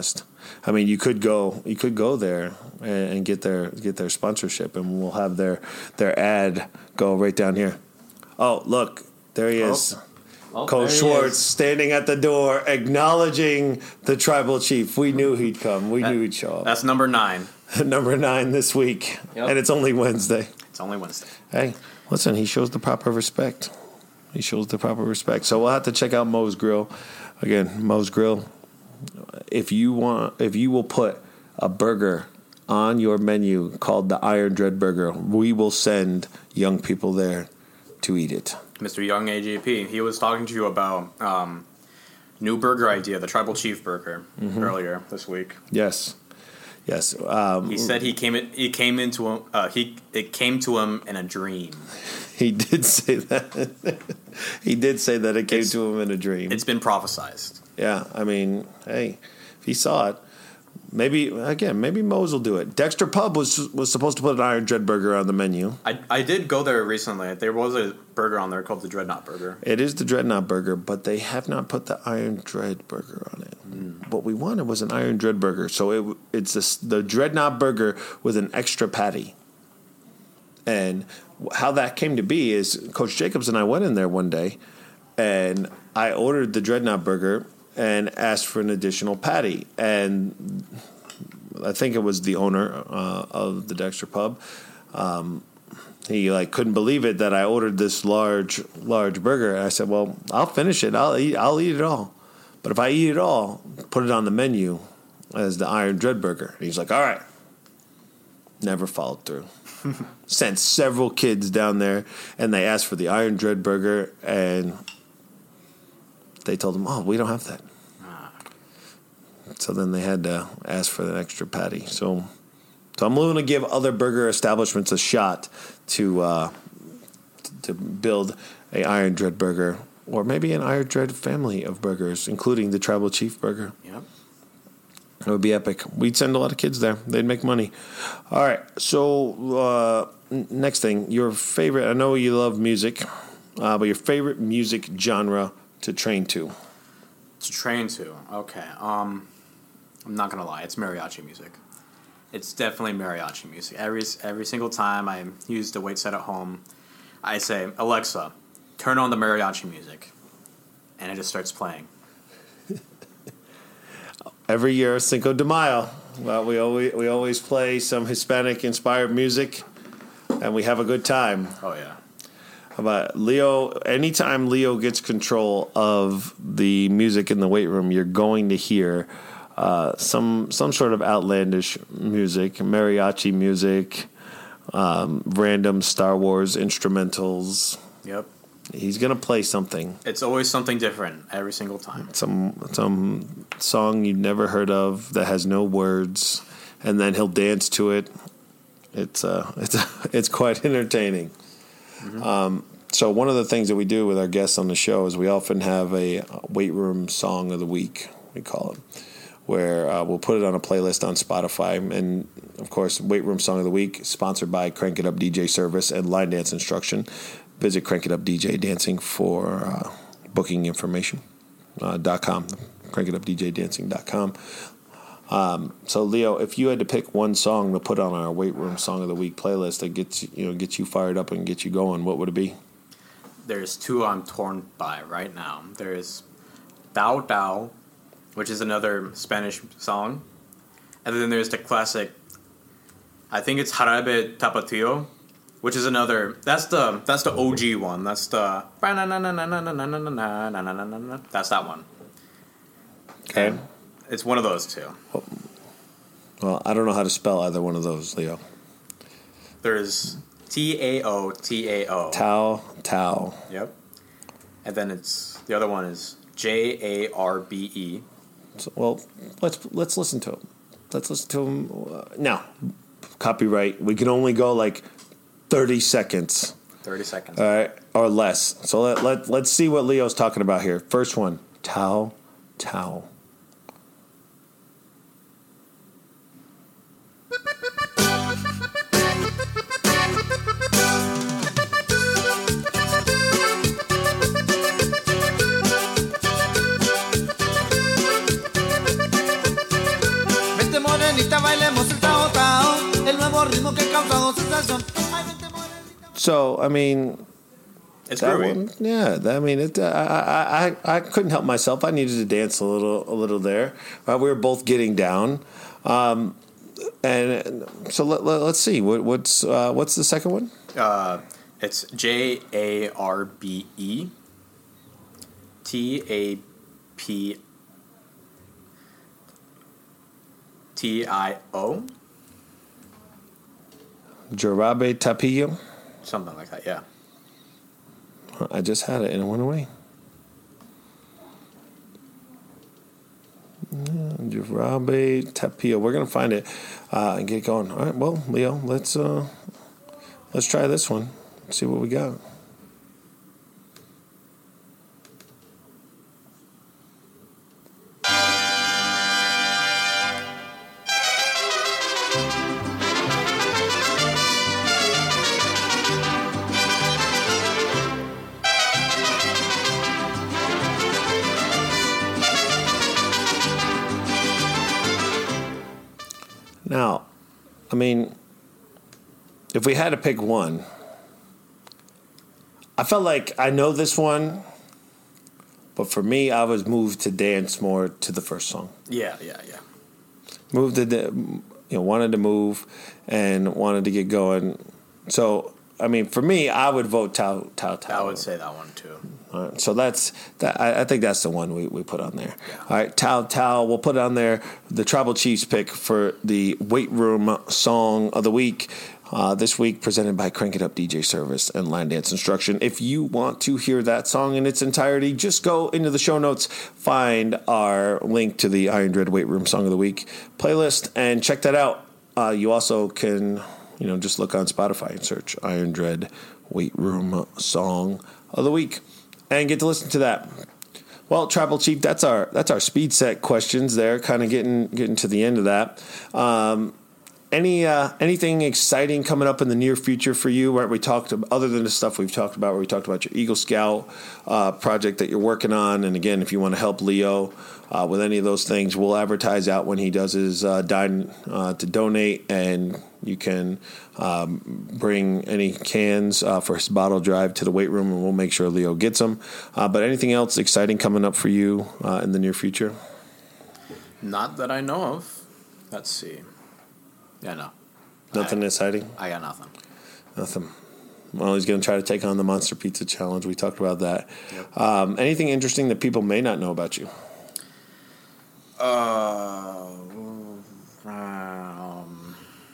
I mean, you could go, you could go there and, and get their get their sponsorship, and we'll have their their ad go right down here. Oh, look, there he is.
Oh,
Coach
there he
Schwartz
is.
standing at the door, acknowledging the tribal chief. We knew he'd come. We
That-
knew he'd show up.
That's number nine.
Number nine this week,
Yep.
and it's only Wednesday.
It's only Wednesday.
Hey, listen, he shows the proper respect. He shows the proper respect. So we'll have to check out Moe's Grill. Again, Moe's Grill. If you want, if you will put a burger on your menu called the Iron Dread Burger, we will send young people there to eat it.
Mister Young A J P, he was talking to you about um, new burger idea, the Tribal Chief Burger,
Mhm.
earlier this week.
Yes, yes. Um,
He said he came in, he came into him. Uh, he it came to him in a dream.
he did say that. he did say that it came to him in a dream.
It's been prophesized.
Yeah, I mean, hey, if he saw it, maybe again, maybe Moe's will do it. Dexter Pub was was supposed to put an Iron Dread Burger on the menu.
I I did go there recently. There was a burger on there called the Dreadnought Burger.
It is the Dreadnought Burger, but they have not put the Iron Dread Burger on it. Mm. What we wanted was an Iron Dread Burger, so it it's this, the Dreadnought Burger with an extra patty. And how that came to be is Coach Jacobs and I went in there one day, and I ordered the Dreadnought Burger and asked for an additional patty. And I think it was the owner uh, of the Dexter Pub. Um, he like couldn't believe it that I ordered this large, large burger. And I said, "Well, I'll finish it. I'll eat. I'll eat it all. But if I eat it all, put it on the menu as the Iron Dread Burger." And he's like, "All right." Never followed through. Sent several kids down there, and they asked for the Iron Dread Burger, and they told them, "Oh, we don't have that." So then they had to ask for an extra patty. So, so I'm willing to give other burger establishments a shot to uh, to build a Iron Dread Burger, or maybe an Iron Dread family of burgers, including the Tribal Chief Burger.
Yep.
It would be epic. We'd send a lot of kids there. They'd make money. All right. So uh, n- next thing, your favorite. I know you love music, uh, but your favorite music genre to train to.
To train to. Okay. Um, I'm not gonna lie. It's mariachi music. It's definitely mariachi music. Every every single time I use the weight set at home, I say, "Alexa, turn on the mariachi music," and it just starts playing.
Every year, Cinco de Mayo, well, we always we always play some Hispanic inspired music, and we have a good time.
Oh yeah.
But Leo, anytime Leo gets control of the music in the weight room, you're going to hear uh, some some sort of outlandish music, mariachi music, um, random Star Wars instrumentals.
Yep.
He's gonna play something.
It's always something different every single time.
Some some song you've never heard of that has no words, and then he'll dance to it. It's uh it's it's quite entertaining. Mm-hmm. Um, so one of the things that we do with our guests on the show is we often have a weight room song of the week, we call it, where uh, we'll put it on a playlist on Spotify. And of course, weight room song of the week sponsored by Crank It Up D J Service and Line Dance Instruction. Visit Crank It Up D J Dancing for uh, booking information. Uh, dot com, crank it up d j dancing dot com. Um, so Leo, if you had to pick one song to put on our weight room song of the week playlist that gets you know gets you fired up and gets you going, what would it be?
There's two I'm torn by right now. There's Dao Dao, which is another Spanish song, and then there's the classic. I think it's Jarabe Tapatio, which is another. That's the that's the O G one. That's the. That's that one.
Okay.
And it's one of those two.
Well, I don't know how to spell either one of those, Leo.
There's T A O T A O.
Tao Tao.
Yep. And then it's the other one is J A R B E.
So, well, let's let's listen to him. Let's listen to him uh, now. Copyright. We can only go like thirty seconds.
Thirty seconds.
All right, or less. So let let let's see what Leo's talking about here. First one, Tao Tao. So I mean,
It's
that
groovy.
one, yeah. I mean, it. Uh, I, I I couldn't help myself. I needed to dance a little, a little there. Uh, we were both getting down, um, and so let, let, let's see. What, what's uh, what's the second one?
Uh, it's J A R B E T A P T I O.
Jarabe Tapillo.
Something like that, yeah.
I just had it and it went away. Jarabe Tapillo. We're gonna find it uh, and get going. All right. Well, Leo, let's uh, let's try this one. See what we got. Now, I mean, if we had to pick one, I felt like I know this one, but for me, I was moved to dance more to the first song.
Yeah, yeah, yeah.
Moved to, the, you know, wanted to move and wanted to get going. So, I mean, for me, I would vote Tao Tao Tao.
I would say that one too.
All right, so that's that. I, I think that's the one we, we put on there. Yeah. All right, Tao Tao. We'll put on there the Tribal Chiefs pick for the Weight Room Song of the Week. Uh, this week presented by Crank It Up D J Service and Line Dance Instruction. If you want to hear that song in its entirety, just go into the show notes, find our link to the Iron Dread Weight Room Song of the Week playlist, and check that out. Uh, you also can, you know, just look on Spotify and search Iron Dread Weight Room Song of the Week and get to listen to that. Well, Tribal Chief, that's our that's our speed set questions there, kind of getting getting to the end of that. Um, Any uh, anything exciting coming up in the near future for you? Where we talked other than the stuff we've talked about, where we talked about your Eagle Scout uh, project that you're working on, and again, if you want to help Leo uh, with any of those things, we'll advertise out when he does his uh, dine uh, to donate, and you can um, bring any cans uh, for his bottle drive to the weight room, and we'll make sure Leo gets them. Uh, but anything else exciting coming up for you uh, in the near future?
Not that I know of. Let's see. Yeah, no.
Nothing
I,
exciting?
I got nothing.
Nothing. Well, he's going to try to take on the Monster Pizza Challenge. We talked about that.
Yep.
Um, anything interesting that people may not know about you?
Uh, um,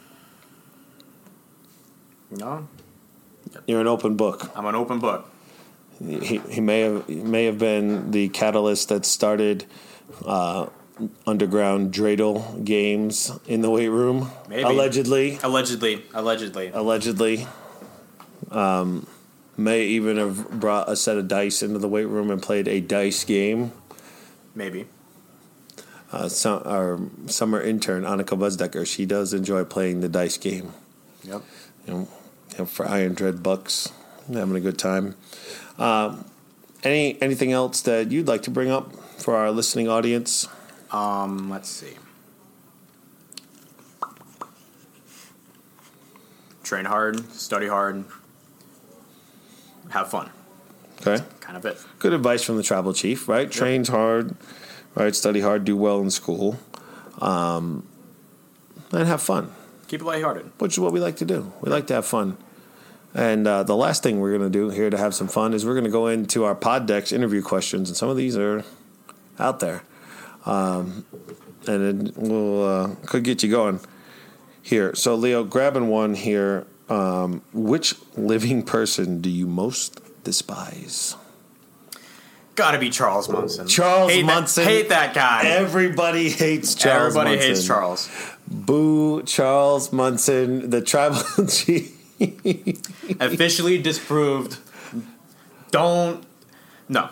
no.
You're an open book.
I'm an open book.
He, he may have he may have been the catalyst that started uh, underground dreidel games in the weight room.
Maybe.
Allegedly.
Allegedly. Allegedly.
Allegedly. Um, may even have brought a set of dice into the weight room and played a dice game.
Maybe.
Uh, so, our summer intern, Annika Busdecker, she does enjoy playing the dice game.
Yep.
You know, you know, for Iron Dread bucks, having a good time. Um, any anything else that you'd like to bring up for our listening audience?
Um, let's see. Train hard, study hard, have fun.
Okay.
Kind of it.
Good advice from the Tribal Chief, right? Yep. Trains hard, right? Study hard, do well in school, um, and have fun.
Keep it lighthearted.
Which is what we like to do. We like to have fun. And uh, the last thing we're going to do here to have some fun is we're going to go into our Pod Decks interview questions, and some of these are out there. Um, and it will uh, could get you going here. So, Leo, grabbing one here. Um, which living person do you most despise?
Gotta be Charles Munson.
Charles
hate
Munson.
That, hate that guy.
Everybody hates Charles
Everybody
Munson.
hates Charles.
Boo, Charles Munson, the Tribal Chief.
Officially disproved. Don't. No.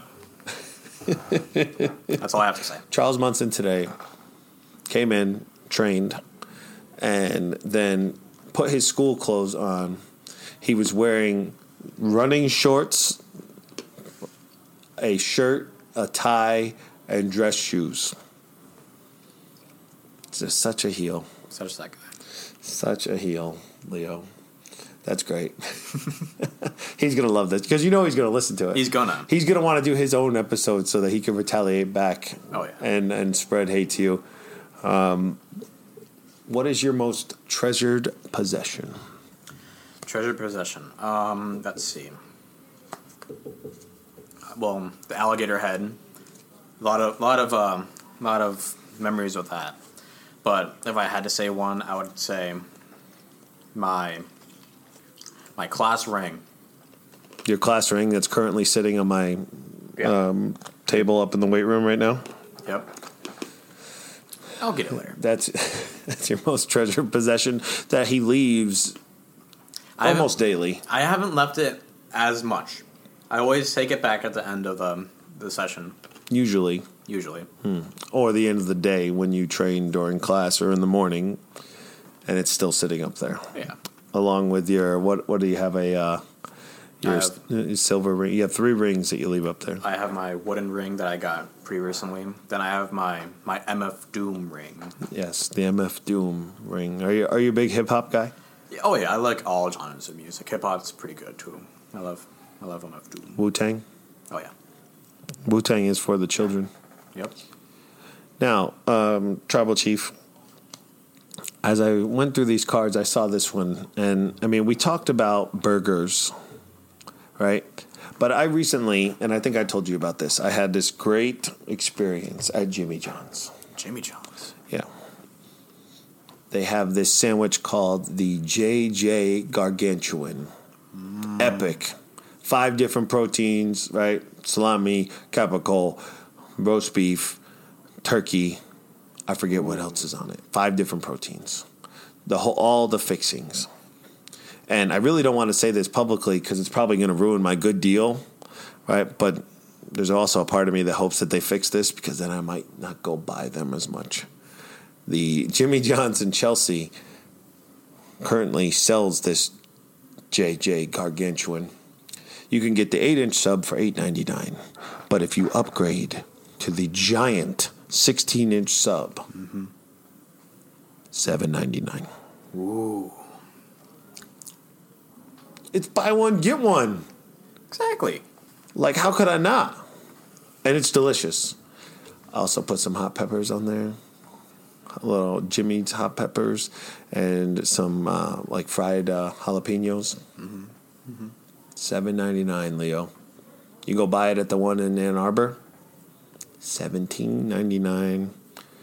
That's all I have to say.
Charles Munson today came in, trained, and then put his school clothes on. He was wearing running shorts, a shirt, a tie, and dress shoes. Just such a heel.
Such that guy.
Such a heel, Leo. That's great. He's gonna love this because you know he's gonna listen to it.
He's gonna.
He's gonna want to do his own episode so that he can retaliate back.
Oh yeah.
And and spread hate to you. Um, what is your most treasured possession?
Treasured possession. Um, let's see. Well, the alligator head. A lot of, lot of, um, lot of memories with that. But if I had to say one, I would say my my class ring.
Your class ring that's currently sitting on my
Yeah.
um, table up in the weight room right now.
Yep. I'll get it later.
That's that's your most treasured possession that he leaves
I
almost
haven't-
daily.
I haven't left it as much. I always take it back at the end of the, the session,
Usually.
usually.
Hmm. Or the end of the day when you train during class or in the morning, and it's still sitting up there.
Yeah.
Along with your what? What do you have? A uh, your
I
s- uh, silver ring. You have three rings that you leave up there.
I have my wooden ring that I got pretty recently. Then I have my, my M F Doom ring.
Yes, the M F Doom ring. Are you are you a big hip hop guy?
Oh yeah, I like all genres of music. Hip hop's pretty good too. I love I love M F Doom.
Wu Tang.
Oh yeah.
Wu Tang is for the children.
Yep.
Now, um, Tribal Chief, as I went through these cards, I saw this one. And, I mean, we talked about burgers, right? But I recently, and I think I told you about this, I had this great experience at Jimmy John's.
Jimmy John's.
Yeah. They have this sandwich called the J J Gargantuan.
Mm.
Epic. Five different proteins, right? Salami, capicola, roast beef, turkey. I forget what else is on it. Five different proteins. The whole, all the fixings. And I really don't want to say this publicly because it's probably going to ruin my good deal, right? But there's also a part of me that hopes that they fix this because then I might not go buy them as much. The Jimmy John's in Chelsea currently sells this J J Gargantuan. You can get the eight-inch sub for eight ninety-nine, but if you upgrade to the giant sixteen-inch sub,
Mm-hmm.
seven ninety-nine.
Ooh.
It's buy one get one.
Exactly.
Like how could I not? And it's delicious. I also put some hot peppers on there. A little Jimmy's hot peppers and some uh, like fried uh, jalapenos.
Mm-hmm. Mm-hmm.
seven ninety-nine, Leo. You go buy it at the one in Ann Arbor. seventeen ninety-nine.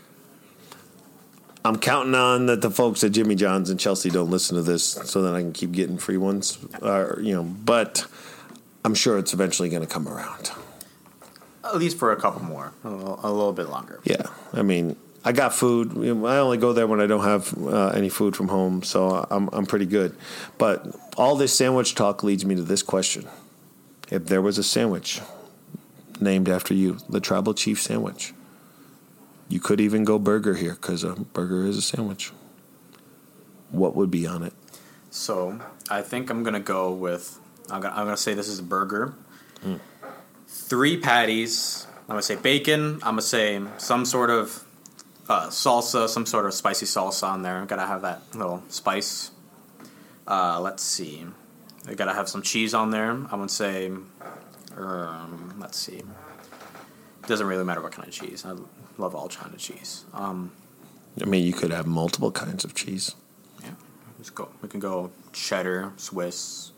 I'm counting on that the folks at Jimmy John's in Chelsea don't listen to this so that I can keep getting free ones. Uh, you know, but I'm sure it's eventually going to come around.
At least for a couple more, a little, a little bit longer.
Yeah, I mean, I got food. I only go there when I don't have uh, any food from home, so I'm I'm pretty good. But all this sandwich talk leads me to this question: if there was a sandwich named after you, the Tribal Chief sandwich, you could even go burger here because a burger is a sandwich. What would be on it?
So I think I'm gonna go with. I'm gonna, I'm gonna say this is a burger.
Mm.
Three patties. I'm gonna say bacon. I'm gonna say some sort of uh, salsa, some sort of spicy salsa on there. Gotta have that little spice. Uh, let's see. I gotta have some cheese on there. I'm gonna say. Um, let's see. Doesn't really matter what kind of cheese. I love all kind of cheese. Um,
I mean, you could have multiple kinds of cheese.
yeah, let's go. We can go cheddar, Swiss.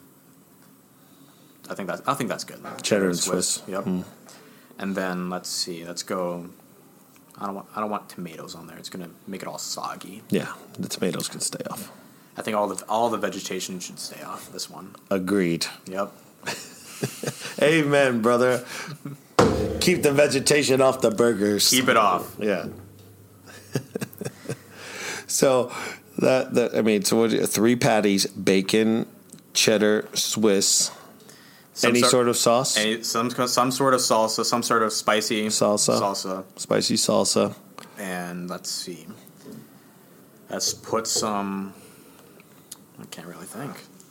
I think that's. I think that's good.
Cheddar and Swiss.
Yep.
Mm.
And then let's see. Let's go. I don't want. I don't want tomatoes on there. It's gonna make it all soggy.
Yeah, the tomatoes could stay off.
I think all the all the vegetation should stay off this one.
Agreed.
Yep.
Amen, brother. Keep the vegetation off the burgers.
Keep it off.
Yeah. so that that I mean, so what? Three patties, bacon, cheddar, Swiss.
Some
any sort, of sauce?
Any, some some sort of salsa, some sort of spicy
salsa.
Salsa.
Spicy salsa.
And let's see. Let's put some. I can't really think.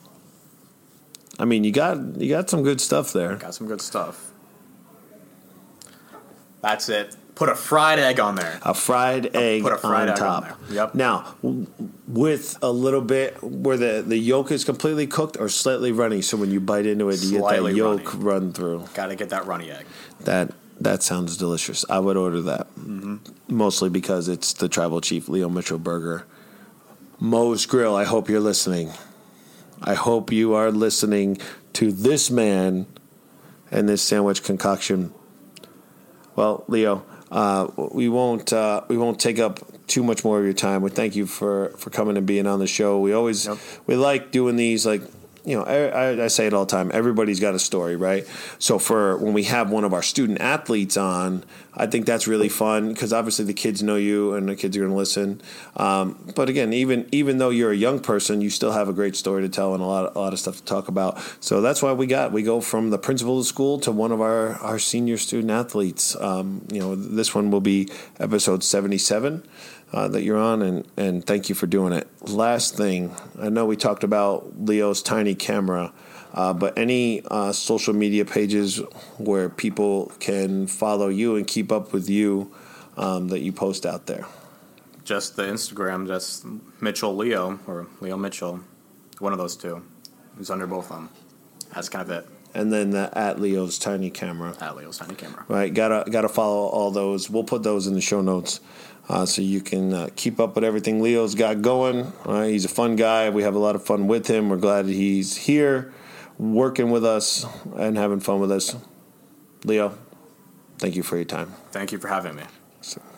I mean, you got you got some good stuff there.
Got some good stuff. That's it. Put a fried egg on there.
A fried egg
Put a fried
on
egg
top.
on there. Yep.
Now, w- with a little bit where the, the yolk is completely cooked or slightly runny, so when you bite into it, you get
Slightly
that yolk
runny.
run through.
Got to get that runny egg.
That that sounds delicious. I would order that.
Mm-hmm.
Mostly because it's the Tribal Chief Leo Mitchell burger. Moe's Grill, I hope you're listening. I hope you are listening to this man and this sandwich concoction. Well, Leo, uh, we won't uh, we won't take up too much more of your time. We thank you for, for coming and being on the show. We always
Yep.
we like doing these, like, you know, I, I, I say it all the time. Everybody's got a story, right? So for when we have one of our student athletes on, I think that's really fun because obviously the kids know you and the kids are going to listen. Um, but again, even even though you're a young person, you still have a great story to tell and a lot of, a lot of stuff to talk about. So that's why we got we go from the principal of the school to one of our, our senior student athletes. Um, you know, this one will be episode seventy-seven. Uh, that you're on, and, and thank you for doing it. Last thing, I know we talked about Leo's tiny camera, uh, but any uh, social media pages where people can follow you and keep up with you um, that you post out there?
Just the Instagram, just Mitchell Leo, or Leo Mitchell, one of those two. Who's under both of them. That's kind of it.
And then the at Leo's tiny camera.
At Leo's tiny camera.
Right, gotta gotta follow all those. We'll put those in the show notes. Uh, so you can uh, keep up with everything Leo's got going. Right? He's a fun guy. We have a lot of fun with him. We're glad that he's here working with us and having fun with us. Leo, thank you for your time.
Thank you for having me.
So.